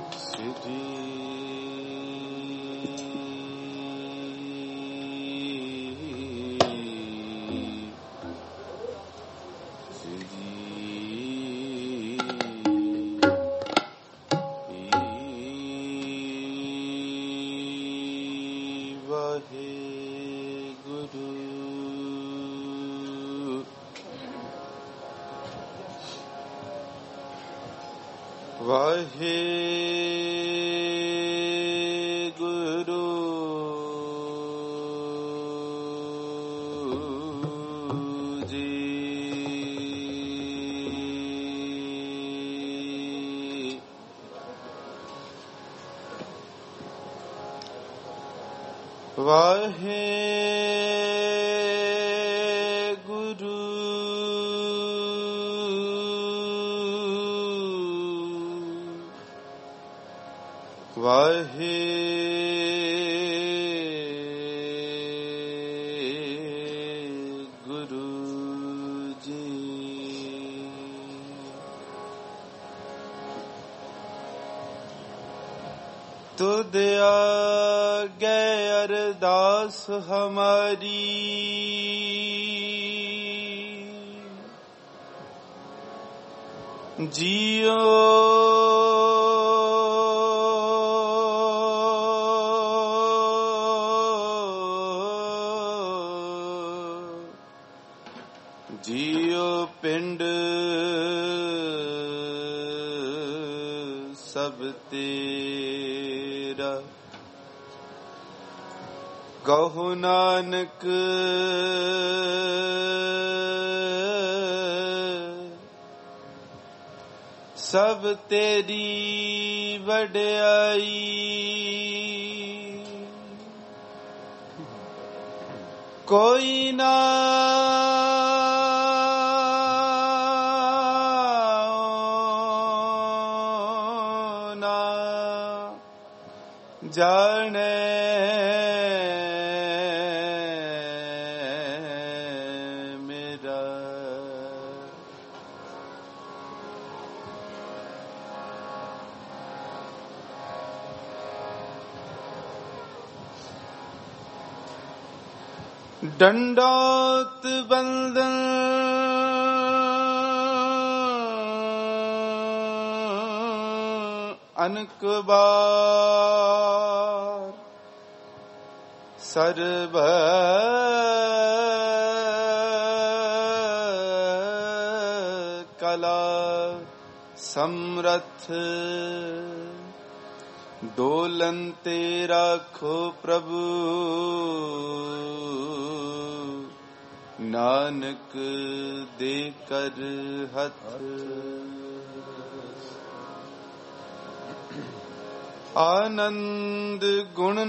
हमारी जियो जियो पिंड सब तेरा कहो नानक सब तेरी वड्याई कोई ना जाने दंडोत बंदन अनक बार सर्व कला समरथ डोलन तेरा खो प्रभु नानक दे कर हथ आनंद गुण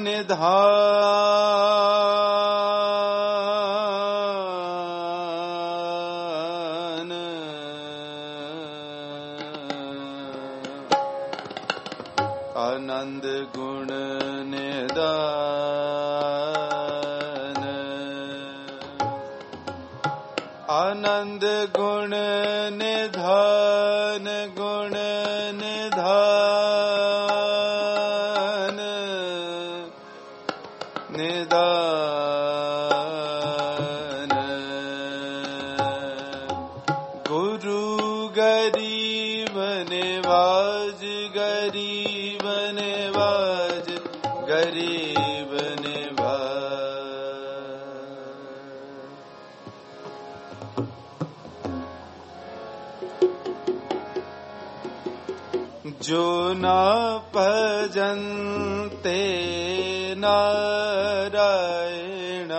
निधान आनंद गुण निधान आनंद गुण निधान गुण निधान निधान गुरु गरीब निवाज गरीब निवाज गरीब जो ना भजन्ते नारायण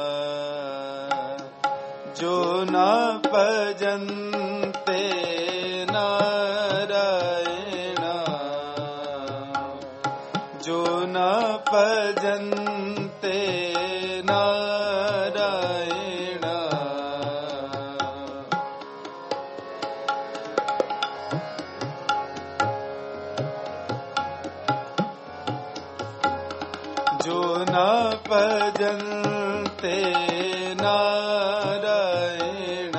जो ना भजन्ते नारायण जो ना भजन्ते नारायण जो न भजन्ते नारायण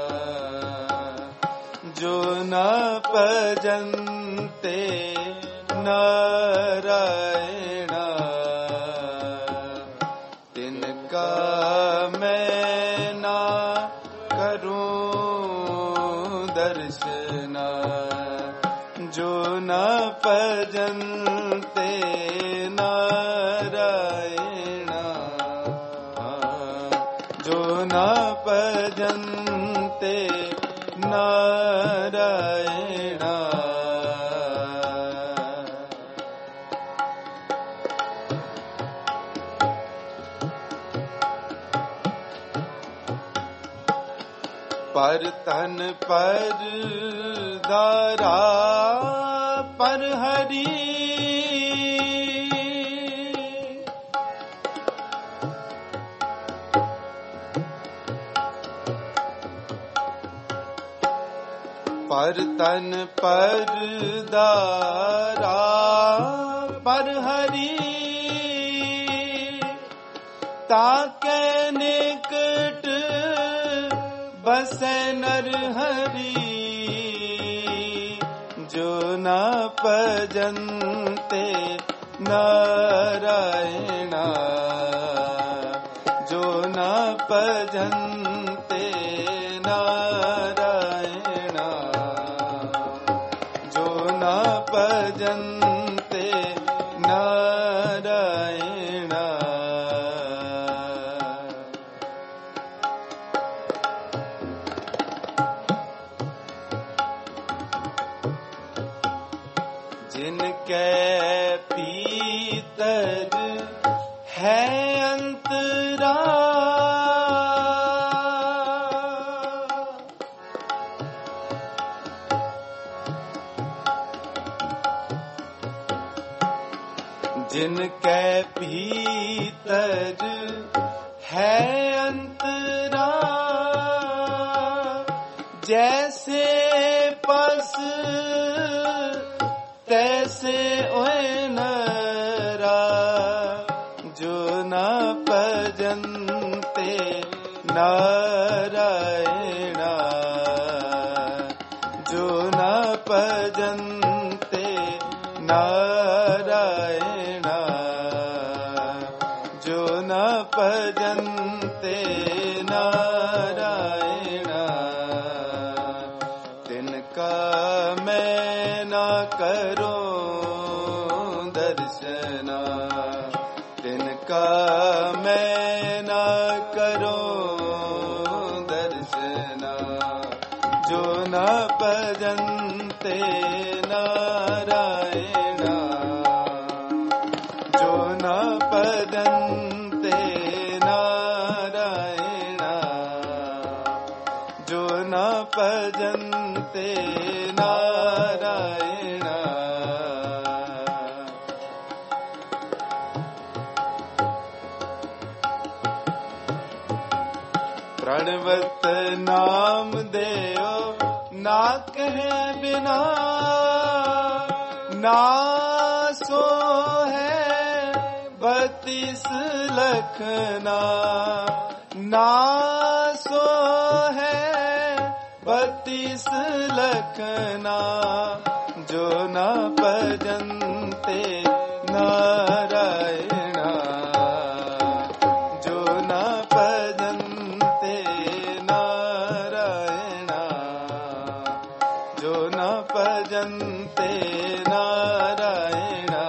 जो न भजन्ते नारायण तिनका मैं ना करूं दर्शना जो न भजन्ते नारायण जो न भजन्ते नारायण पर तन पर दारा पर हरि पर तन पर दारा पर हरि ताके निकट बसे नर हरि जो न भजन्ते नारायण जो न भजन्ते नारायण जो न भजन्ते नारायण जिनके भीतर है अंतरा जिनके भीतर है अंतरा जैसे पस तैसे ओए नरा जो न भजन्ते नारायण जो न भजन्ते नारायण जो न भजन्ते नारायण तिनका मैं ना करो दर्शना तिनका मैं ना करो दर्शना जो न भजन्ते नारायण जो न भजन्ते नारायण जो न भजन्ते नारायण प्रणवत नाम देओ ना कहे बिना ना सो है 32 लखना ना सो है 32 लखना जो न भजन्ते नारायण जो न भजन्ते नारायण जो न भजन्ते नारायण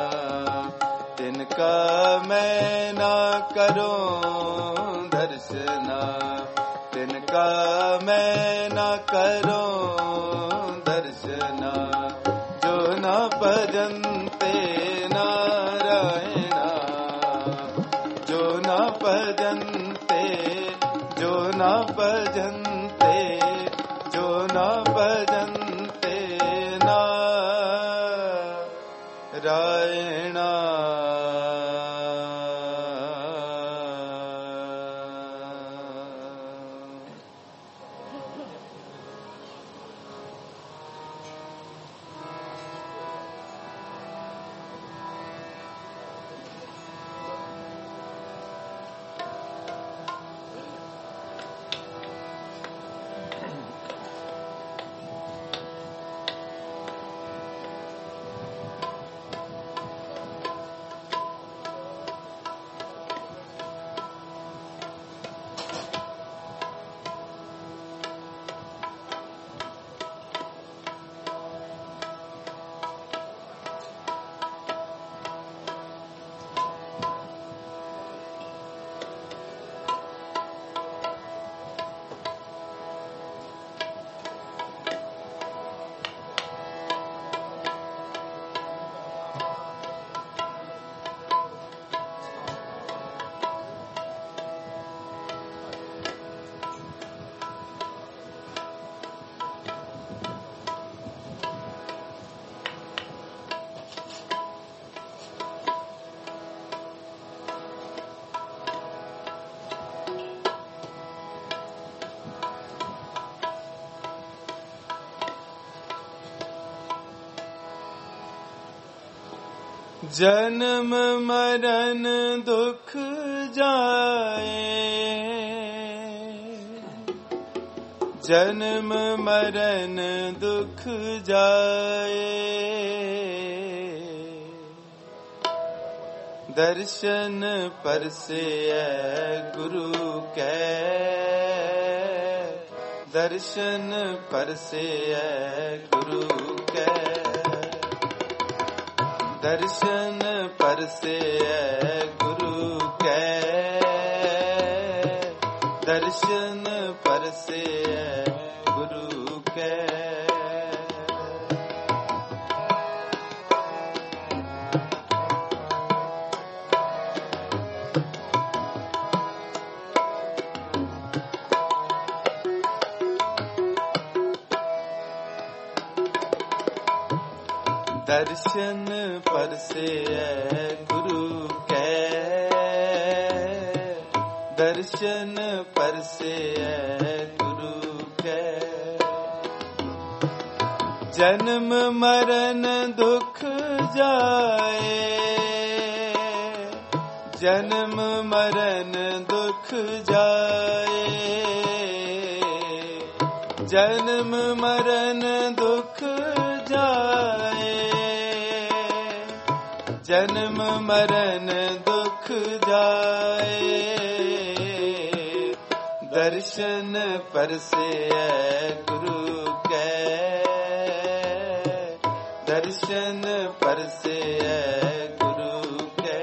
तिनका मैं ना करूं दर्शना तिनका मैं ना करूं दर्शना जो न भजन्ते नारायण जो न भजन्ते जो न भजन्ते जो न भजन्ते नारायण जन्म मरण दुख जाए, जन्म मरण दुख जाए, दर्शन परसे गुरु कै, दर्शन परसे गुरु कै, दर्शन परसे गुरु कै, दर्शन परसे गुरु कै। दर्शन परसे गुरु कै, दर्शन परसे गुरु कै, जन्म मरण दुख जाए, जन्म मरण दुख जाए, जन्म मरण दुख जाए, जन्म मरण दुख जाए, दर्शन परसे गुरु कै, दर्शन परसे गुरु कै,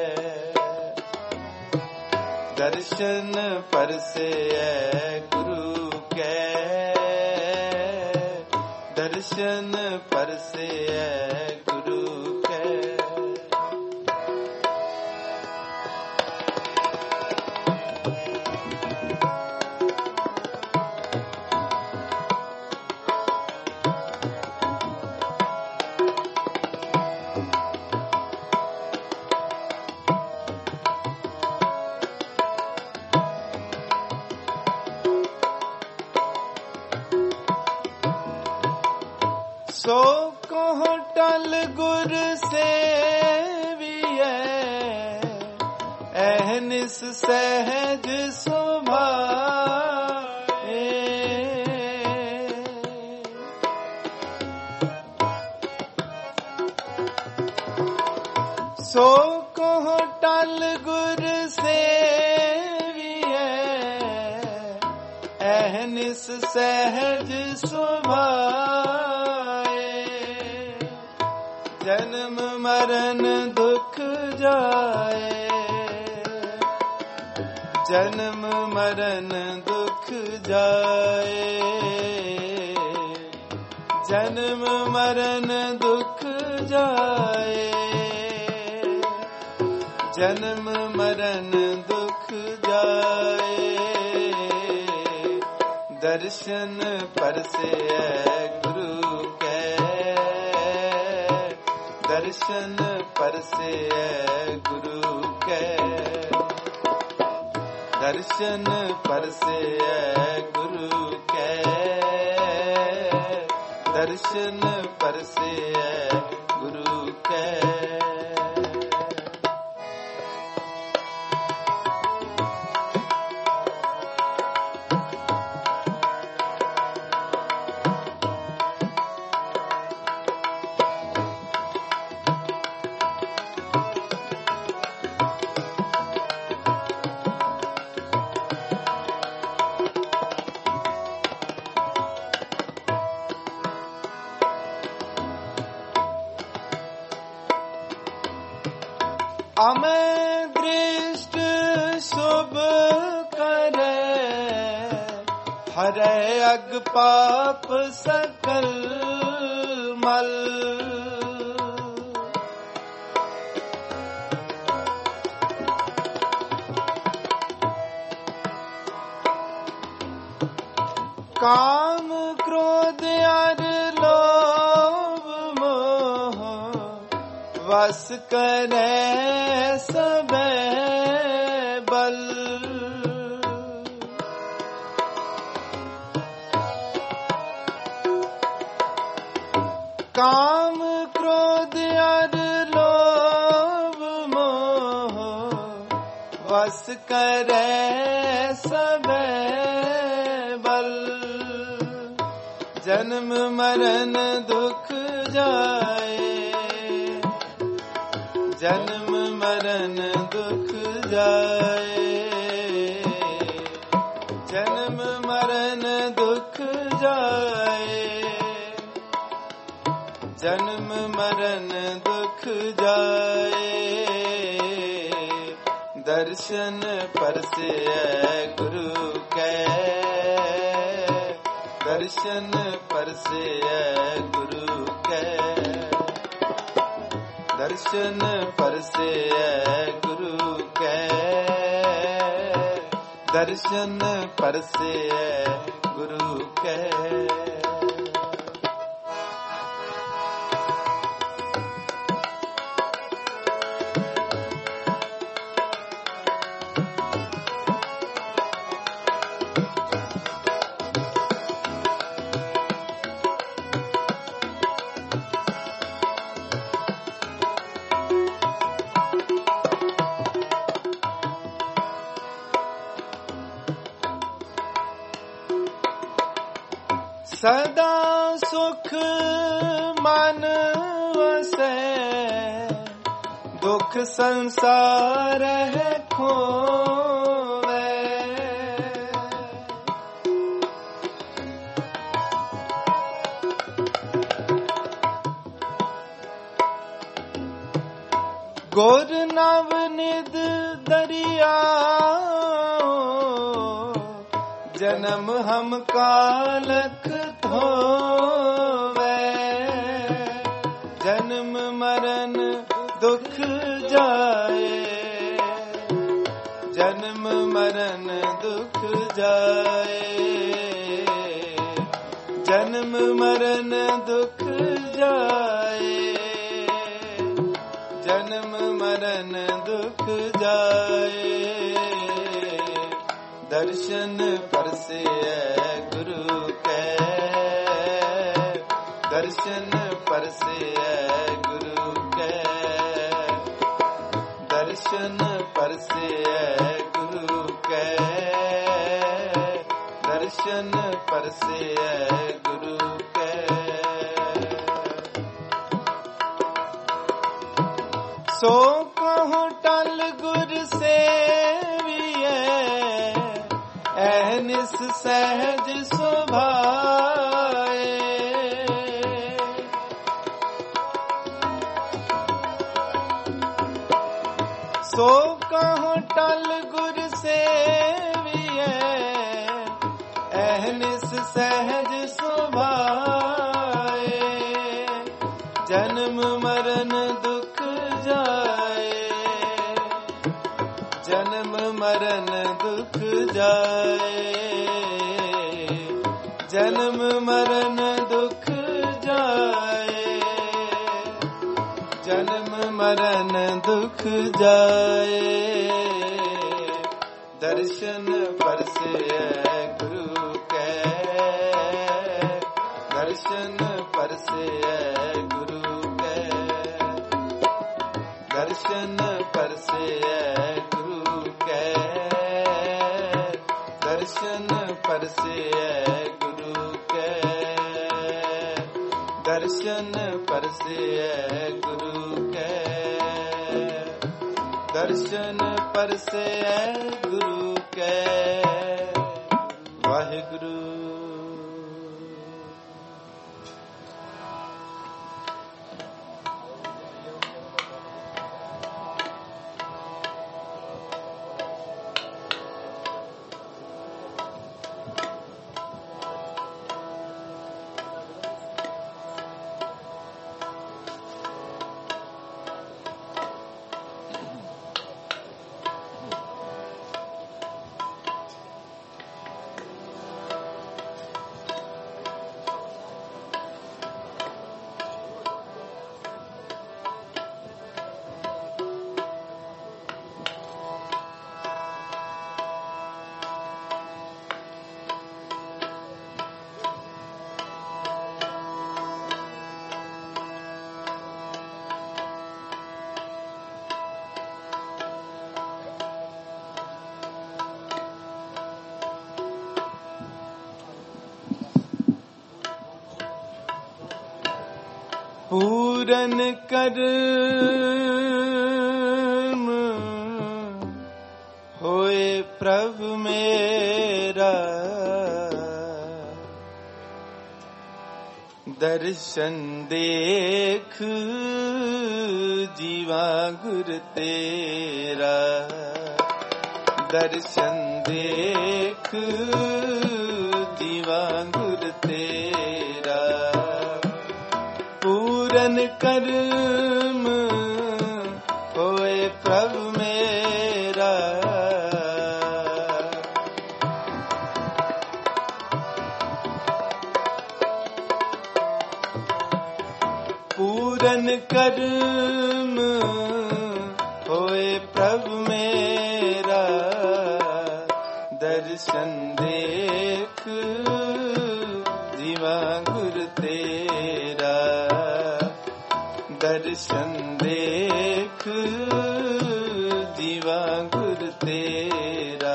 दर्शन परसे गुरु कै, दर्शन परसे गुरु कै। सो कहो टल गुर सेविए, अहनिस सहज सुभाए, सो कहो टल गुर सेविए, अहनिस सहज सुभाए, जन्म मरण दुख जाए, जन्म मरण दुख जाए, जन्म मरण दुख जाए, जन्म मरण दुख जाए, दर्शन परसे गुरु कै, दर्शन परसे गुरु कै, दर्शन परसे गुरु कै, दर्शन परसे गुरु कै। अमें दृष्ट शुभ करे, हरे अग पाप सकल मल, काम क्रोध अर लोभ मोह वस करे सबे बल, काम क्रोध अर लोभ बस करे सबे बल। जन्म मरण दुख जाए, जन्म मरण दुख जाए, जन्म मरण दुख जाए, जन्म मरण दुख जाए। दर्शन परसे गुरु कै, दर्शन परसे गुरु कै, दर्शन परसे गुरु कै, दर्शन परसे गुरु कै। सदा सुख मन वसै, दुख संसार है खोवे। गुर नव निध दरिया, जन्म हम कालख धोवे। जन्म मरण दुख जाए, जन्म मरण दुख जाए, जन्म मरण दुख जाए, जन्म मरण दुख जाए। दर्शन परसे गुरु कै, दर्शन परसे गुरु कै, दर्शन परसे गुरु कै, दर्शन परसे गुरु कै। सो कहूँ टल गुर सेविए, ऐनिस सहज सुभाए। सो कहूँ टल गुर सेविए, ऐनिस सहज सुभाए। जन्म मरण दुख जाए, जन्म मरण दुख जाए, जन्म मरण दुख जाए, जन्म मरण दुख जाए। दर्शन परसे गुरु कै, दर्शन परसे गुरु कै, दर्शन परसे गुरु कै, दर्शन परसे गुरु कै, दर्शन परसे गुरु कै, दर्शन परसे गुरु कै। वाहिगुरु। पूरन कर्म होए प्रभु मेरा, दर्शन देख जीवा गुर तेरा, दर्शन देख जीवा गुर तेरा। पूरन कर्म होए प्रभु मेरा, पूरन कर्म होए प्रभु मेरा, दर्शन देख जीवा गुर तेरा, दर्शन देख जीवा गुर तेरा।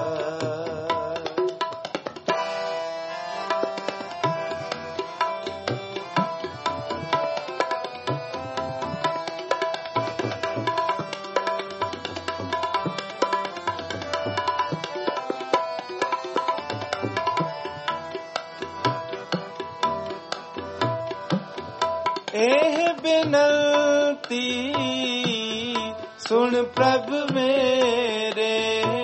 एह बिनती सुन प्रभु मेरे,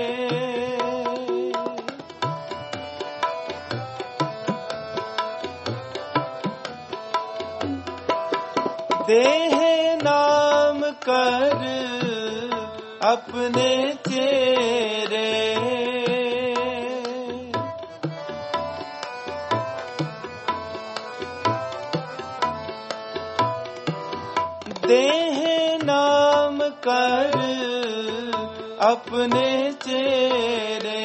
देह नाम कर अपने चेरे, देह नाम कर अपने चेरे,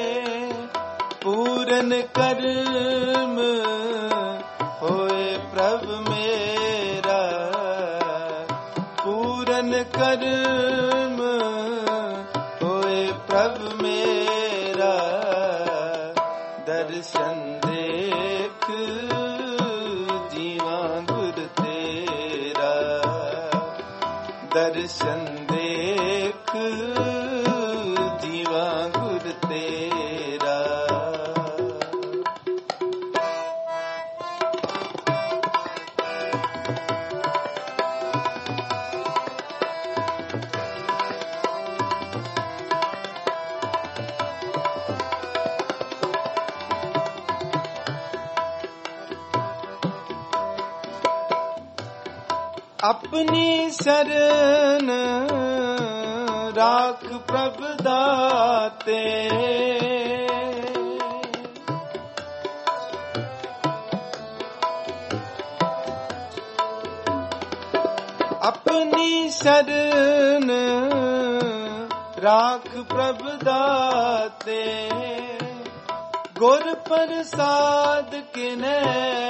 पूरन कर्म होए प्रभु मेरा, पूरन कर्म होए प्रभु मेरा, दर्शन देख जीवा गुर तेरा, दर्शन देख जीवा गुर तेरा। अपनी शरण राख प्रभु दाते, अपनी शरण राख प्रभु दाते, गुर प्रसाद किने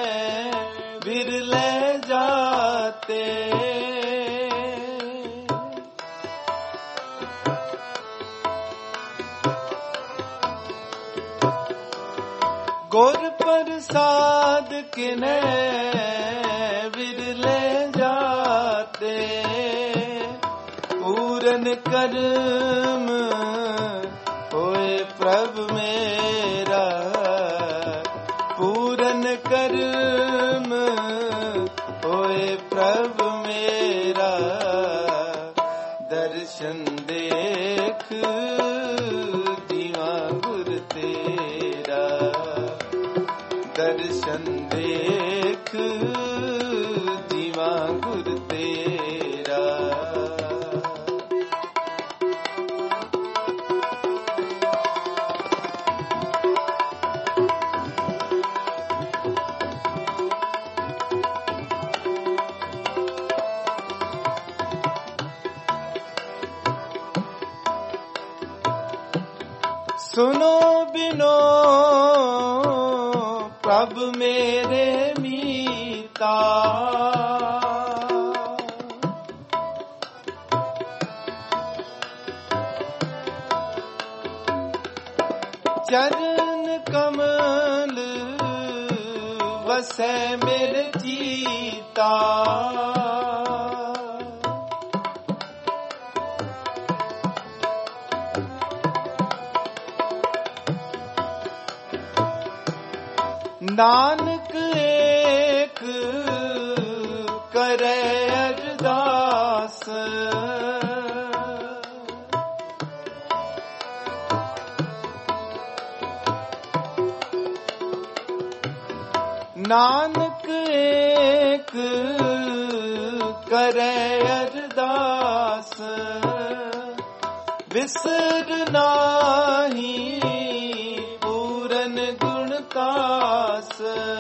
बिरले जाते, गुर प्रसाद किने बिरले जाते, पूरन कर्म होए प्रभु मेरा, पूरन कर्म होए प्रभु मेरा, दर्शन देख जीवा गुर तेरा, दर्शन देख जीवा गुर तेरा। सुनो बिनो प्रभु मेरे मीता, चरण कमल बस बसै मेरे चीता। नानक एक करे अरदास, नानक एक करे अरदास, विसर नाही पूरन गुणतास।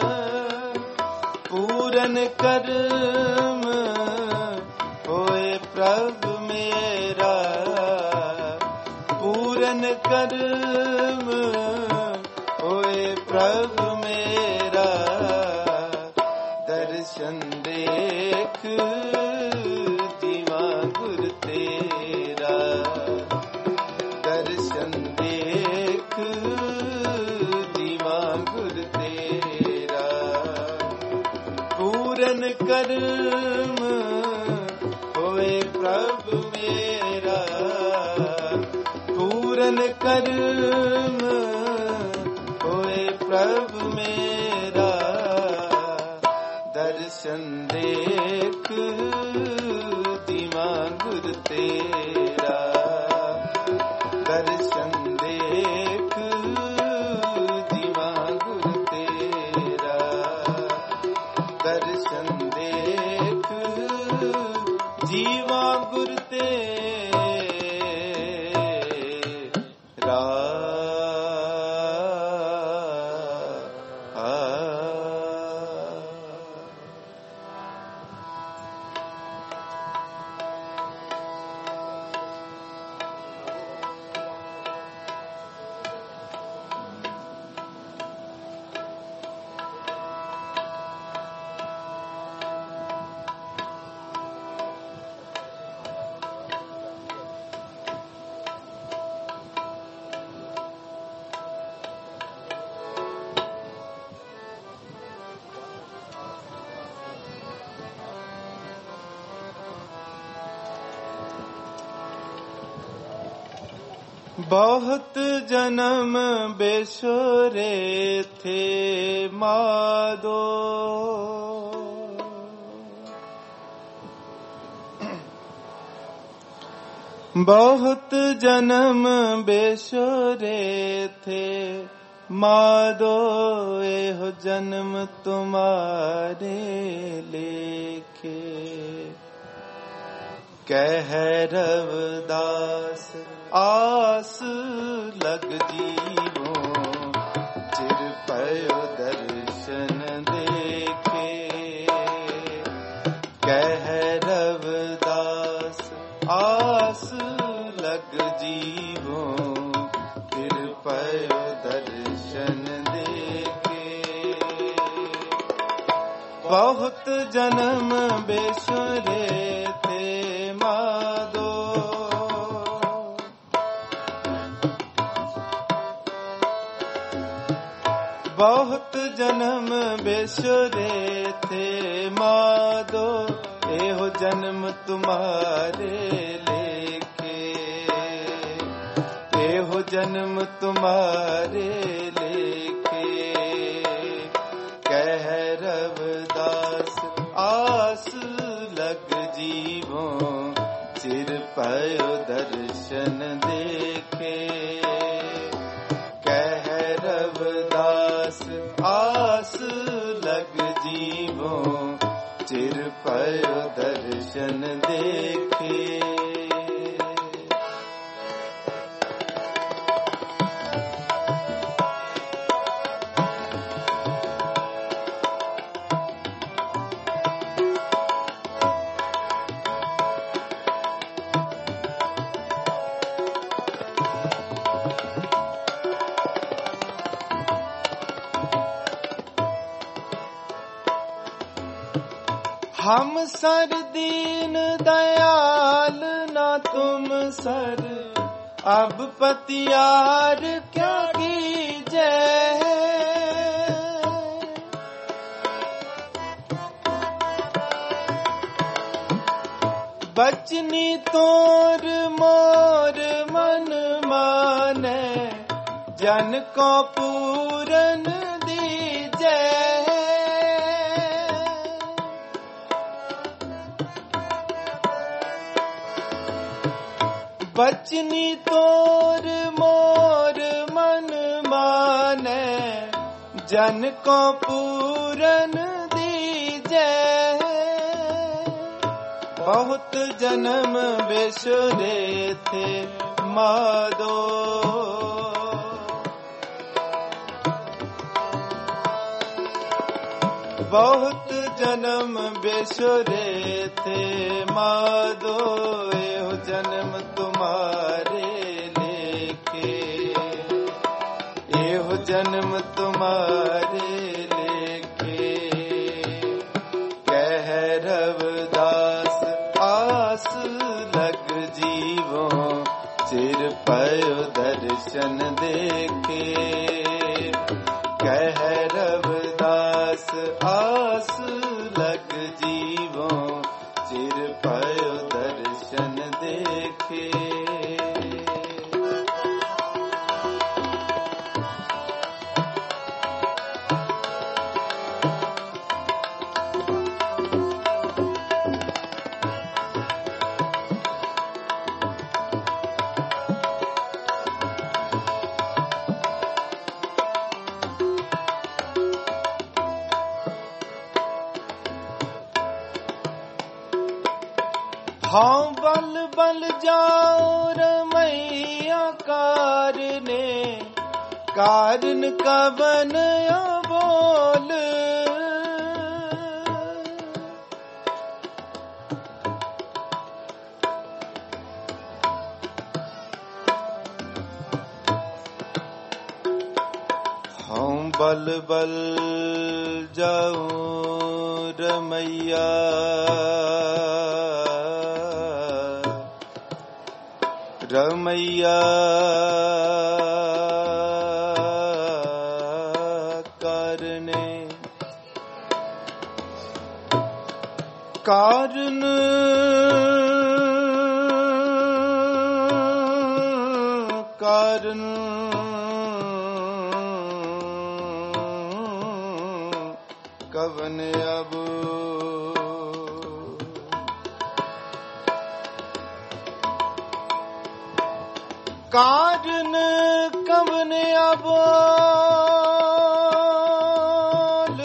पूरन कर्म होए प्रभु मेरा, पूरन कर्म होए प्रभु मेरा। दर्शन देख जीवा गुर तेरा, दर्शन देख जीवा गुर तेरा। पूरन कर्म होए प्रभु मेरा, पूरन कर्म होए प्रभु मेरा। दर्शन देख दीवा गुर तेरा, दर्शन देख दीवा गुर तेरा। दर्शन देख जीवा गुर तेरा। बहुत जन्म बेसुरे थे मादो, बहुत जन्म बेसुरे थे मादो। एहो जन्म तुम्हारे लेखे, कह रविदास आस लग जीवो। चिर पयो दर्शन देखे, कह रविदास आस लग जीवो। चिर पयो दर्शन देखे, बहुत जन्म बेसुरे थे मादो। बहुत जन्म बेसुरे थे मादो। एहो जन्म तुम्हारे लेखे, एहो जन्म तुम्हारे लेखे। कह रविदास आस लग जीवो। चिर पयो दर्शन देखे, कह रविदास आस लग जीवो। चिर पयो दर्शन देखे। हम सर दीन दयाल ना तुम सर, अब पतियार क्या कीजे। बचनी तोर मोर मन माने, जन को पूरन दीजै। बचनी तोर मोर मन माने, जन को पूरन दीजै। बहुत जन्म बिसरे थे माधो, बहुत जन्म बिसरे थे माधो। एहो जन्म तुम्हारे लेके, एहो जन्म तुम्हारे लेके। कह रविदास आस लग जीवो, चिर पयो दर्शन देखे। कह रविदास आस लग जीवो, चिर पयो दर्शन देखे। हाँ बल बल जाओ रमैया कारने, कारण कवन बोल। हाँ बल बल जाओ रमैया, रमैया कारने। कारण कारण कवन अब कारण कवन अबोल।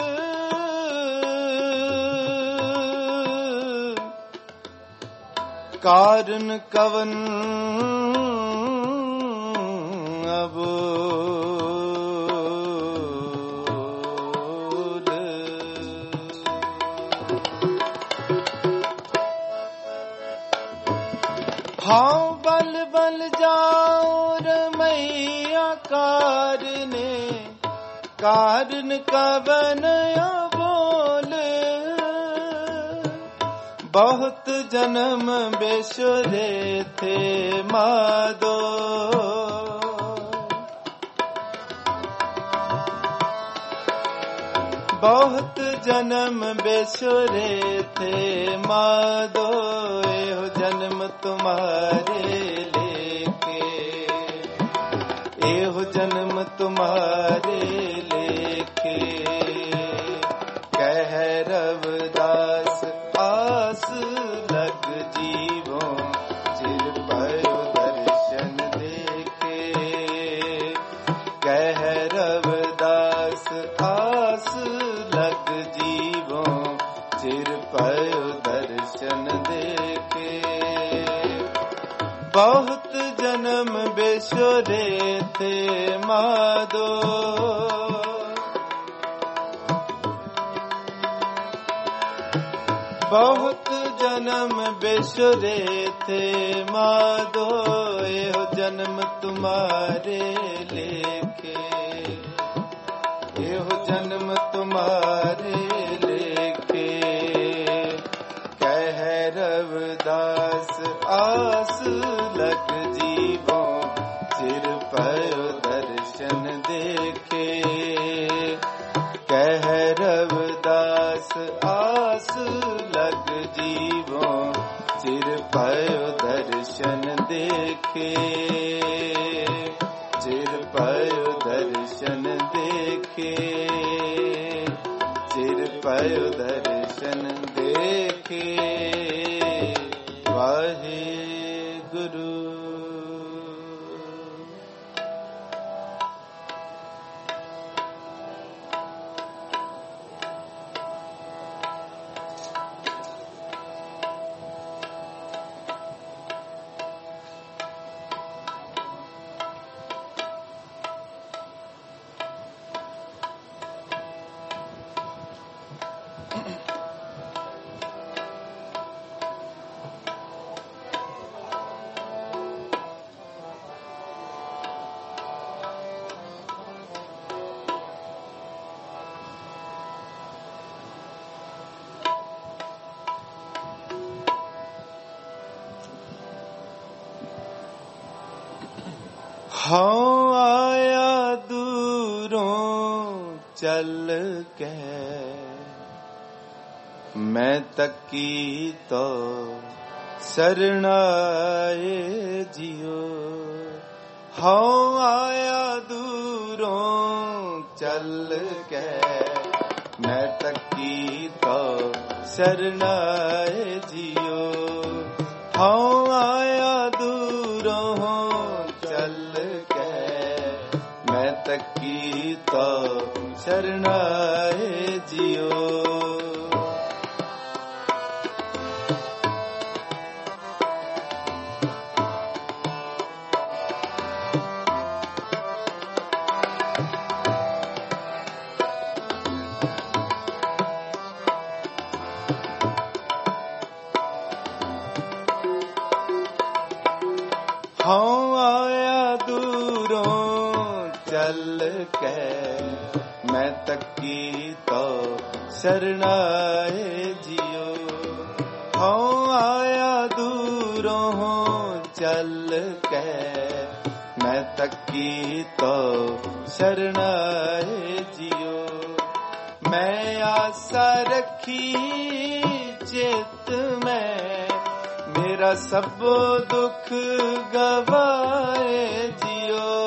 कारण कवन अबोल। हाँ बल बल जाओ रमैया कारने, कारण कवन बोल। बहुत जन्म बिसरे थे माधो, बहुत जन्म बिसरे थे माधो। एहो जन्म तुम्हारे लेके, एहो जन्म तुम्हारे लेके। कह रविदास आस लग जीवो, चिर पयो दर्शन देखे। कह रविदास आस लग जीवो, चिर पयो दर्शन देखे। बहुत जन्म बिसरे थे माधो, बहुत जन्म बिसरे थे माधो। एहो जन्म तुम्हारे लेके, एहो जन्म तुम्हारे लेके। कह रविदास आस लग जीवो, चिर पयो दर्शन देखे। कह रविदास आस लग जीवो, चिर ਦਰਸ਼ਨ ਦੇਖੇ, ਚਿਰ ਪਇਓ ਦਰਸ਼ਨ ਦੇਖੇ, ਚਿਰ ਪਇਓ ਦਰਸ਼ਨ ਦੇਖੇ। ਵਾਹਿਗੁਰੂ। ਹਉ ਆਇਆ ਦੂਰੋਂ ਚੱਲ ਕੇ, ਮੈਂ ਤੱਕੀ ਤੋ ਸਰਣਾਏ ਜਿਉ। ਹਉ ਆਇਆ ਦੂਰੋਂ ਚੱਲ ਕੇ, ਮੈਂ ਤੱਕੀ ਤੋ ਸਰਣਾਏ ਜਿਉ। ਹਉ ਆਇਆ ਦੂਰੋਂ ਚੱਲ ਕੇ, ਮੈਂ ਤੱਕੀ ਤੋ ਸਰਣਾਏ ਜਿਉ। ਹਉ ਆਇਆ ਦੂਰੋਂ ਚੱਲ ਕੇ, ਮੈਂ ਤੱਕੀ ਤੋ ਸਰਣਾਏ ਜਿਉ। ਹਉ ਆਇਆ ਦੂਰੋਂ ਚੱਲ ਕੇ, ਮੈਂ ਤੱਕੀ ਤੋ ਸਰਣਾਏ ਜਿਉ। ਮੈਂ ਆਸਾ ਰੱਖੀ ਚਿਤ ਮੈਂ, ਮੇਰਾ ਸਭ ਦੁੱਖ ਗਵਾਏ ਜਿਉ।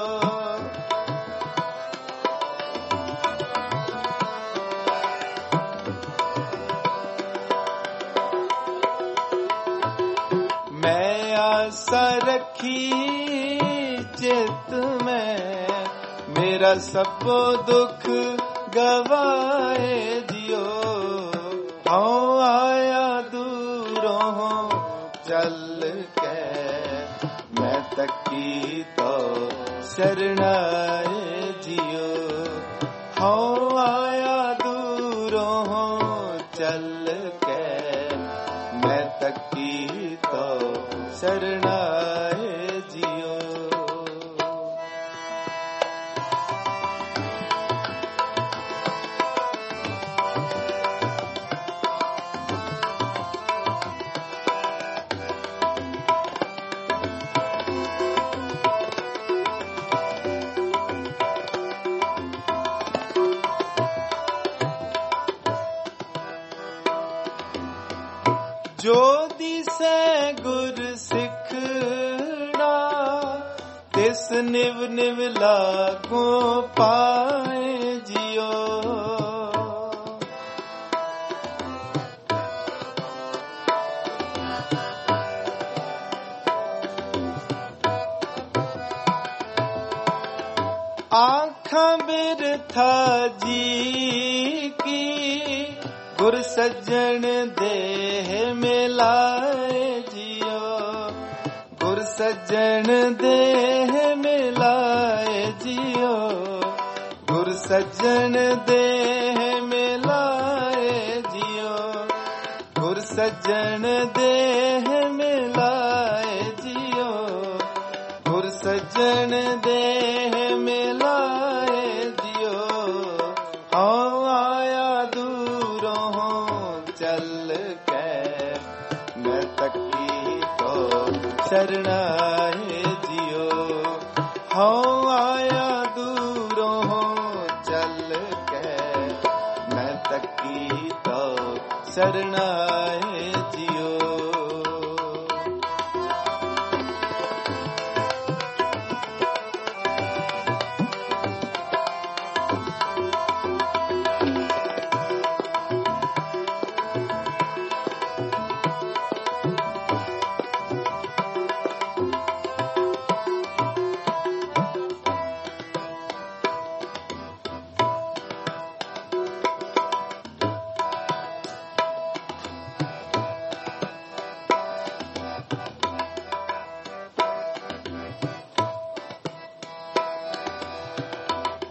ਮੈਂ ਆਸਾ ਰੱਖੀ ਚਿਤ ਮੈਂ, ਮੇਰਾ ਸਭ ਦੁੱਖ ਗਵਾਏ ਜਿਉ। ਹਉ ਆਇਆ ਦੂਰੋਂ ਚੱਲ ਕੇ, ਮੈਂ ਤੱਕੀ ਤੋ ਸਰਣਾਏ ਜਿਉ। ਹਉ ਆਇਆ ਦੂਰੋਂ ਚੱਲ ਕੇ, ਮੈਂ ਤੱਕੀ ਤੋ ਸਰਣਾਏ ਜਿਉ। ਜੋ ਦਿਸੈ ਗੁਰ ਸਿੱਖੜਾ, ਤਿਸ ਨਿਵ ਨਿਵ ਲਾਗੋ ਪਾਏ ਜਿਉ। ਆਖਾਂ ਬਿਰਥਾ ਜੀ ਕੀ, ਗੁਰ ਸੱਜਣ ਦੇਹ ਮਿਲਾਏ ਜਿਉ। ਗੁਰ ਸੱਜਣ ਦੇਹ ਮਿਲਾਏ ਜਿਉ। ਗੁਰ ਸੱਜਣ ਦੇਹ ਮਿਲਾਏ ਜਿਉ। ਗੁਰ ਸੱਜਣ ਦੇਹ ਮਿਲਾਏ ਜਿਉ। ਗੁਰ ਸੱਜਣ ਦੇਹ ਮਿਲਾਏ ਜਿਉ। ਹਉ ਆਇਆ ਦੂਰੋਂ ਚੱਲ ਕੇ, ਮੈਂ ਤੱਕੀ ਤੋ ਸਰਣਾਏ ਜਿਉ। ਹਉ ਆਇਆ ਦੂਰੋਂ ਚੱਲ ਕੇ, ਮੈਂ ਤੱਕੀ ਤੋ ਸਰਣਾਏ ਜਿਉ।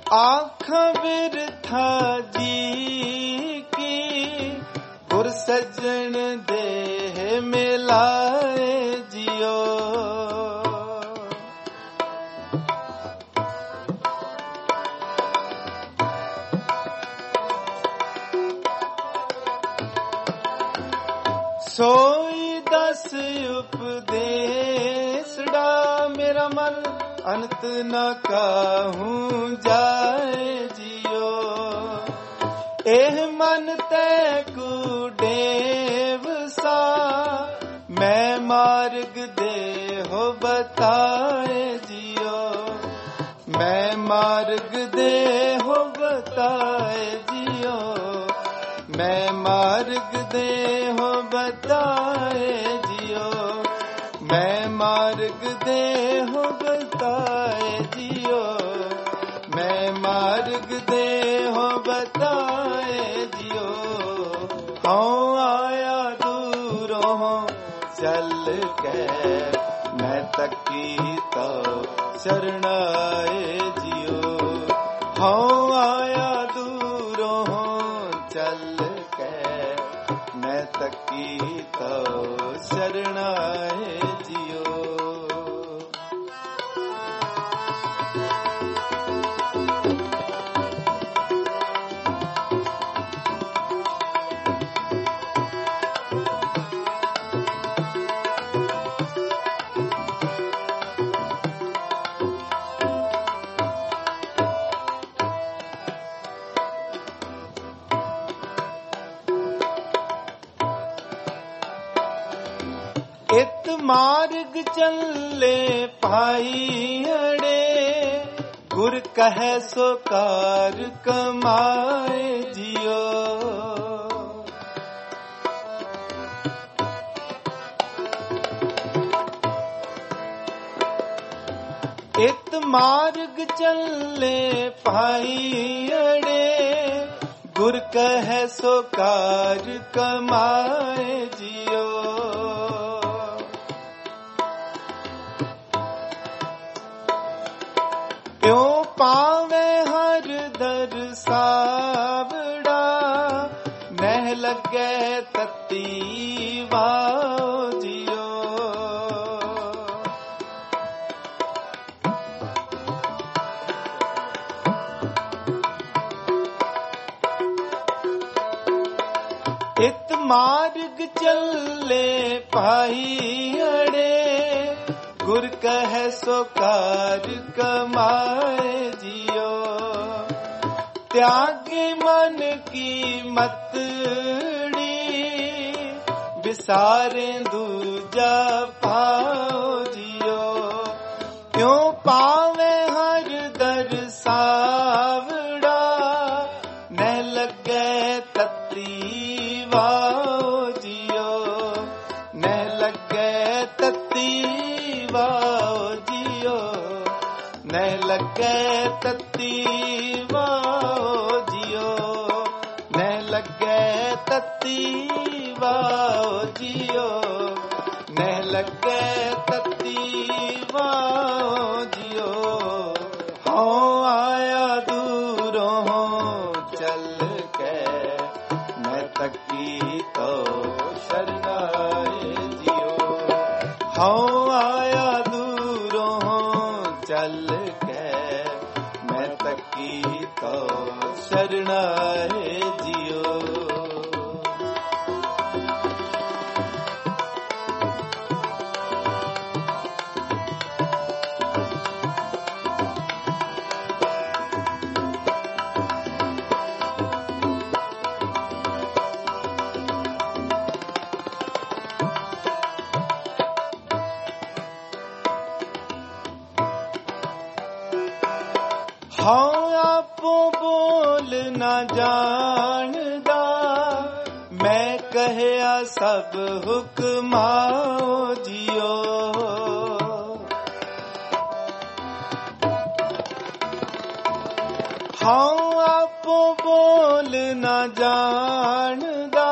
आँखां बिरथा जी की गुर सज्जन देह मिलाए जियो। सोई दस उपदेशड़ा मेरा मन अंत न काहूं जाए जियो। एह मन तै कुडेव सा मैं मार्ग देहो बताए जियो। मैं मार्ग देहो बताए जियो। मैं मार्ग देहो बताए जियो। मैं मार्ग देहो बताए जियो। मैं मार्ग देहो बताए जियो। हूँ आया दूरों चल के मैं तकी तो शरणाए जियो। हूँ आया दूरों चल के मैं तकी तो शरणाए जियो। इत मार्ग चले पाई अड़े गुर कहे सो कार कमाए जियो। इत मार्ग चले पाई अड़े गुर कहे सो कार कमाए जियो। क्यों पावे हर दर सावड़ा नह लगे तती वाओ जियो। इत मार्ग चले पाई अड़े गुर कहे सो कार कमाए जियो। त्यागी मन की मतड़ी बिसारे दूजा पाओ जियो। क्यों पावे हर दर सावड़ा न लगे तती वाओ जियो। न लगे तती वाओ जियो। न लगे तती वाओ जियो। न लगे तती वाओ जियो। न लगे तती वाओ जियो। हूँ आया दूरों चल के मैं तकी तो शरणाए जियो। हूँ आया चल के मैं तकी तो शरणाए जियो। हाँ आपो बोल न जानदा मैं कहया सब हुक्माओ जियो। हाँ आपो बोल न जानदा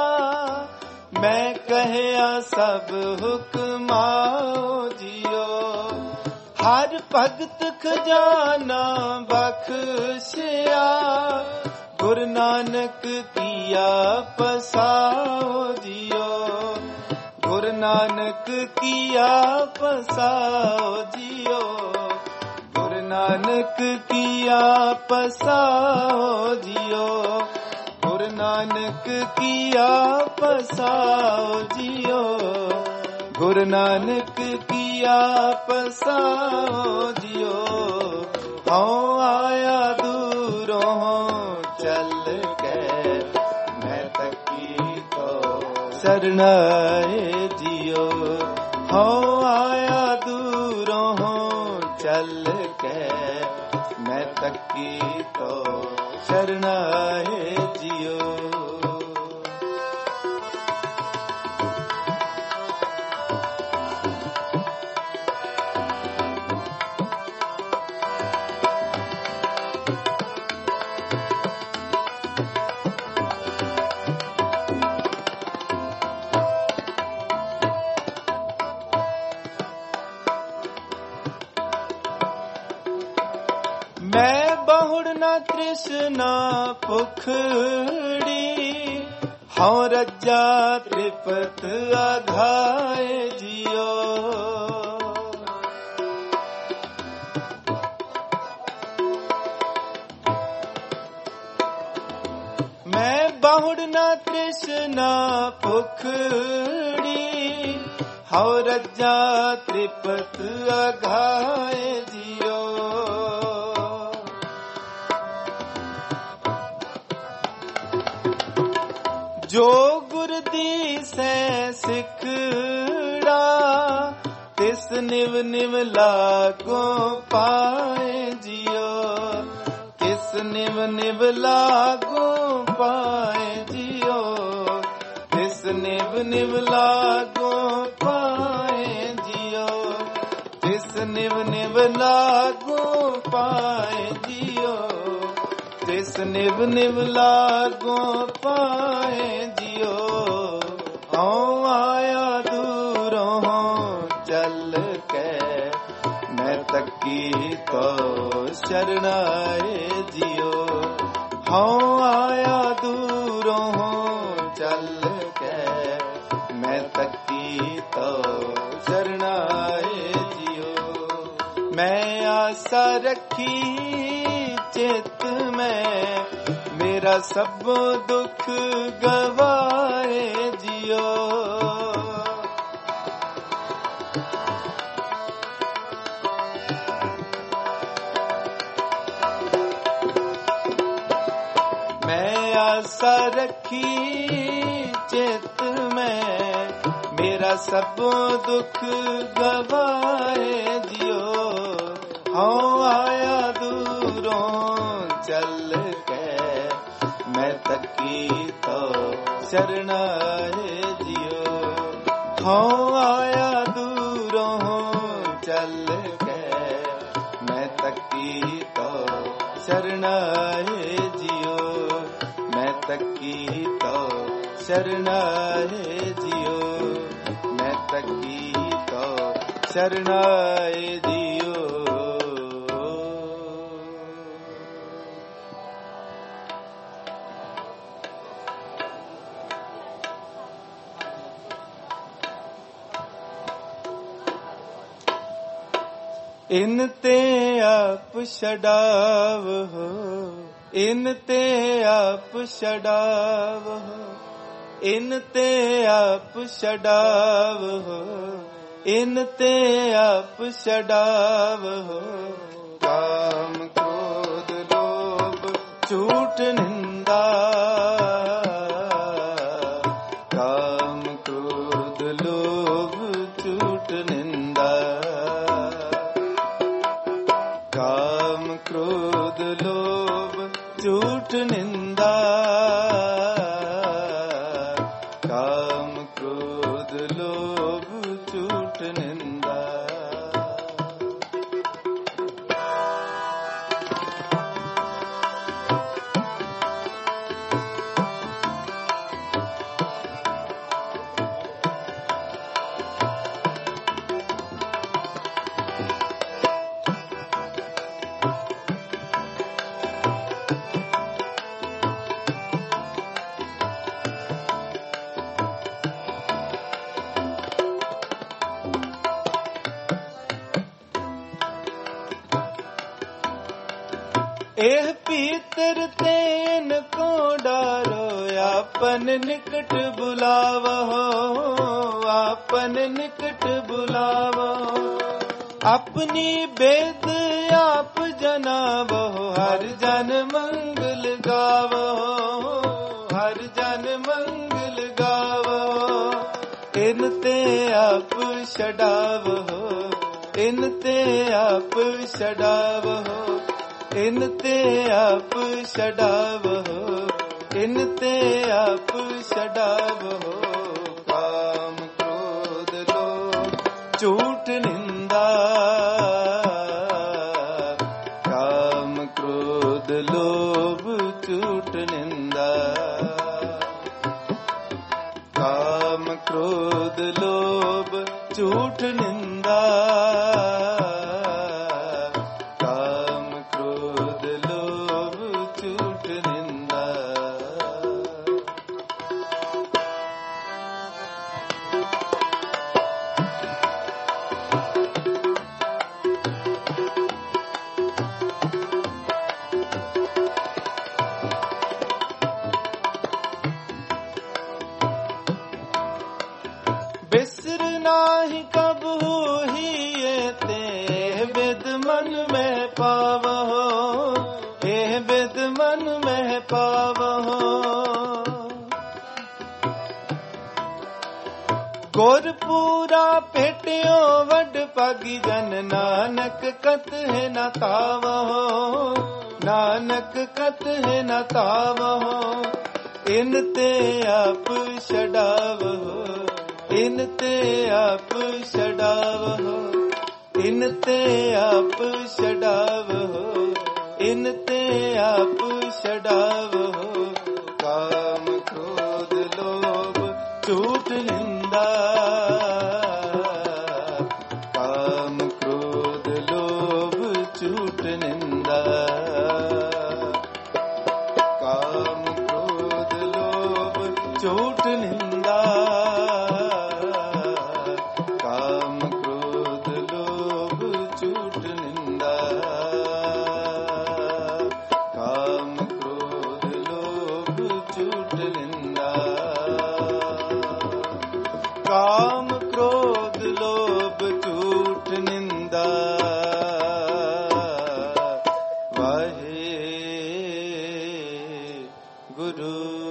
मैं कहया सब हुक्माओ जियो। ਹਰ ਭਗਤ ਖਜ਼ਾਨਾ ਬਖਸ਼ਿਆ, ਗੁਰੂ ਨਾਨਕ ਕੀਆ ਪਸਾਓ ਜਿਉ, ਗੁਰੂ ਨਾਨਕ ਕੀਆ ਪਸਾਓ ਜਿਉ, ਗੁਰੂ ਨਾਨਕ ਕੀਆ ਪਸਾਓ ਜਿਉ, ਗੁਰੂ ਨਾਨਕ ਕੀਆ ਪਸਾਓ ਜਿਉ, ਗੁਰੂ ਨਾਨਕ ਕੀਆ ਪਸਾਓ ਜਿਉ। ਹਉ ਆਇਆ ਦੂਰੋਂ ਚੱਲ ਕੇ, ਮੈਂ ਤੱਕੀ ਤੋ ਸਰਣਾਏ ਜਿਉ, ਹਉ ਆਇਆ ਦੂਰੋਂ ਚੱਲ ਕੇ, ਮੈਂ ਤੱਕੀ ਤੋ ਸਰਣਾਏ ਜਿਉ। ਮੈਂ ਬਹੁੜ ਨਾ ਤ੍ਰਿਸ਼ਨਾ ਭੁਖੜੀ, ਹਉ ਰੱਜਾ ਤ੍ਰਿਪਤ ਆਘਾਏ ਜਿਉ, ਮੈਂ ਬਹੁੜ ਨਾ ਤ੍ਰਿਸ਼ਨਾ ਭੁਖੜੀ, ਹਉ ਰੱਜਾ ਤ੍ਰਿਪਤ ਆਘਾਏ ਜਿਉ। ਜੋ ਗੁਰ ਦੀਸੈ ਸਿਖੜਾ, ਤਿਸ ਨਿਵ ਨਿਵ ਲਾਗੋ ਪਾਏ ਜਿਉ, ਤਿਸ ਨਿਵ ਨਿਵ ਲਾਗੋ ਪਾਏ ਜਿਉ, ਤਿਸ ਨਿਵ ਨਿਵ ਲਾਗੋ ਪਾਏ ਜਿਉ, ਤਿਸ ਨਿਵ ਨਿਵ ਲਾਗੋ ਪਾਏ ਜਿਉ, ਤਿਸ ਨਿਵ ਨਿਵ ਲਾਗੋ ਪਾਏ ਜਿਉ। ਹਉ ਆਇਆ ਦੂਰੋਂ ਚੱਲ ਕੇ, ਮੈਂ ਤੱਕੀ ਤੋ ਸ਼ਰਣਾਏ ਜਿਉ, ਹਉ ਆਇਆ ਦੂਰੋਂ ਚੱਲ ਕੇ, ਮੈਂ ਤੱਕੀ ਤੋ ਸ਼ਰਣਾਏ ਜਿਉ। ਮੈਂ ਆਸਾ ਰੱਖੀ ਚਿਤ ਮੈਂ, ਮੇਰਾ ਸਭ ਦੁੱਖ ਗਵਾਏ ਜਿਉ, ਮੈਂ ਆਸਾ ਰੱਖੀ ਚਿਤ ਮੈਂ, ਮੇਰਾ ਸਭ ਦੁੱਖ ਗਵਾਏ ਜਿਉ। ਹਉ ਆਇਆ ਦੂਰੋਂ ਚੱਲ ਕੇ, ਮੈਂ ਤੱਕੀ ਤੋ ਸ਼ਰਣਾਏ ਜਿਉ, ਹਉ ਆਇਆ ਦੂਰੋਂ ਚੱਲ ਕੇ, ਮੈਂ ਤੱਕੀ ਤੋ ਸ਼ਰਣਾਏ ਜਿਉ, ਮੈਂ ਤੱਕੀ ਤੋ ਸ਼ਰਣਾਏ ਜਿਉ, ਮੈਂ ਤੱਕੀ ਤੋ ਸ਼ਰਣਾਏ ਜਿਉ। ਇਨ ਤੇ ਆਪ ਛਡਾਵ ਹੋ, ਇਨ ਤੇ ਆਪ ਛਡਾਵ ਹੋ, ਇਨ ਤੇ ਆਪ ਛਡਾਵ ਹੋ, ਇਨ ਤੇ ਆਪ ਛਡਾਵ ਹੋ। ਕਾਮ ਕ੍ਰੋਧ ਲੋਭ ਝੂਠ ਨਿੰਦਾ, ਕਾਮ ਕ੍ਰੋਧ ਲੋਭ ਝੂਠ ਨਿੰਦਾ, ਕਾਮ ਕ੍ਰੋਧ ਲੋਭ ਝੂਠ ਨਿੰਦਾ, ਕਾਮ ਕ੍ਰੋਧ ਲੋਭ ਝੂਠ ਨਿੰਦਾ। एह पीतर तेन को डारो, आपन निकट बुलावो, आपन निकट बुलावो। अपनी बेद आप जनावो, हर जन मंगल गावो, हर जन मंगल गावो। इन ते आप छड़ावो, इन ते आप छड़ावो, इन ते आप छड़ावो, इन ते आप छड़ावो। काम क्रोध लोभ झूठ निंदा, काम क्रोध लोभ झूठ निंदा, काम क्रोध लोभ झूठ निंदा, काम क्रोध लोभ झूठ निंदा। बिसर नाही कब ही ते, विद मन में पावो, एह विद मन में पावो। गुरपूरा पेटियो वड पागी जन, नानक कत है न तावो, नानक कत है न तावो। इन ते आप छड़ावो, इन ते आप छड़ावो, इन ते आप छड़ावो, इन ते आप छड़ावो। काम क्रोध लोभ झूठ निंदा, काम क्रोध लोभ झूठ निंदा, काम क्रोध लोभ झूठ निंदा, काम क्रोध लोभ झूठ निंदा, काम क्रोध लोभ झूठ निंदा, काम क्रोध लोभ झूठ निंदा। वाहे गुरु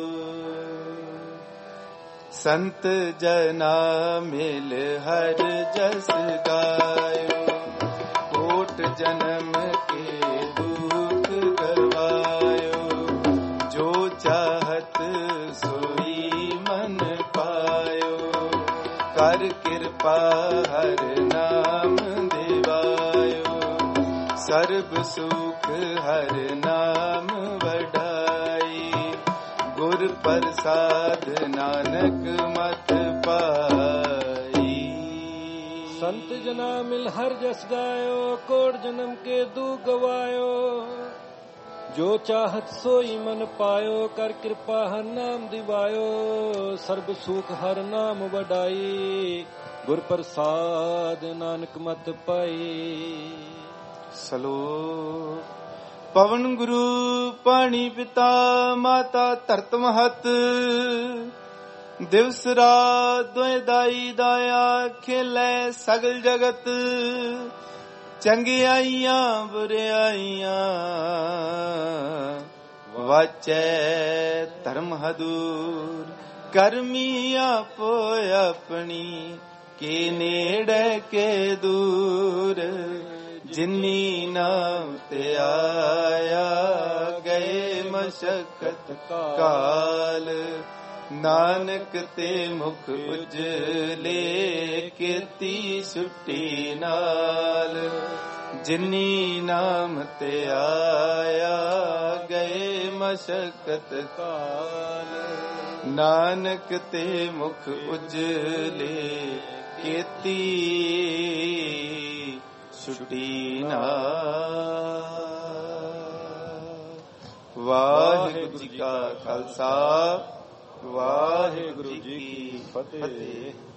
संत जना मिल हर जस गायो, कोट जन्म के दुख गवायो। जो चाहत सोई मन पायो, कर कृपा हर नाम देवायो। सर्ब सुख हर नाम वडाई, गुर प्रसाद नानक मत पाई। संत जना मिल हर जस गायो, कोट जन्म के दुख गवायो। जो चाहत सोई मन पायो, कर कृपा हर नाम दिवायो। सर्ब सुख हर नाम वडाई, गुर प्रसाद नानक मत पाई। सलोक पवन गुरु पानी पिता, माता धरत महत। दिवस रात दोए दाई दाया, खेलै सगल जगत। चंगियाइयां बुराइयां, वाचै धर्म हदूर। करमी आपो अपनी, के नेड़े के दूर। जिन्नी नाम ते आया, गए मशक्कत काल। नानक ते मुख उजले, कीर्ति छुट्टी नाल। जिन्नी नाम ते आया, गए मशक्कत काल। नानक ते मुख उजले, कीर्ति छुट्टी नाल। वाहिगुरु जी का खालसा, वाहिगुरु जी की फतेह।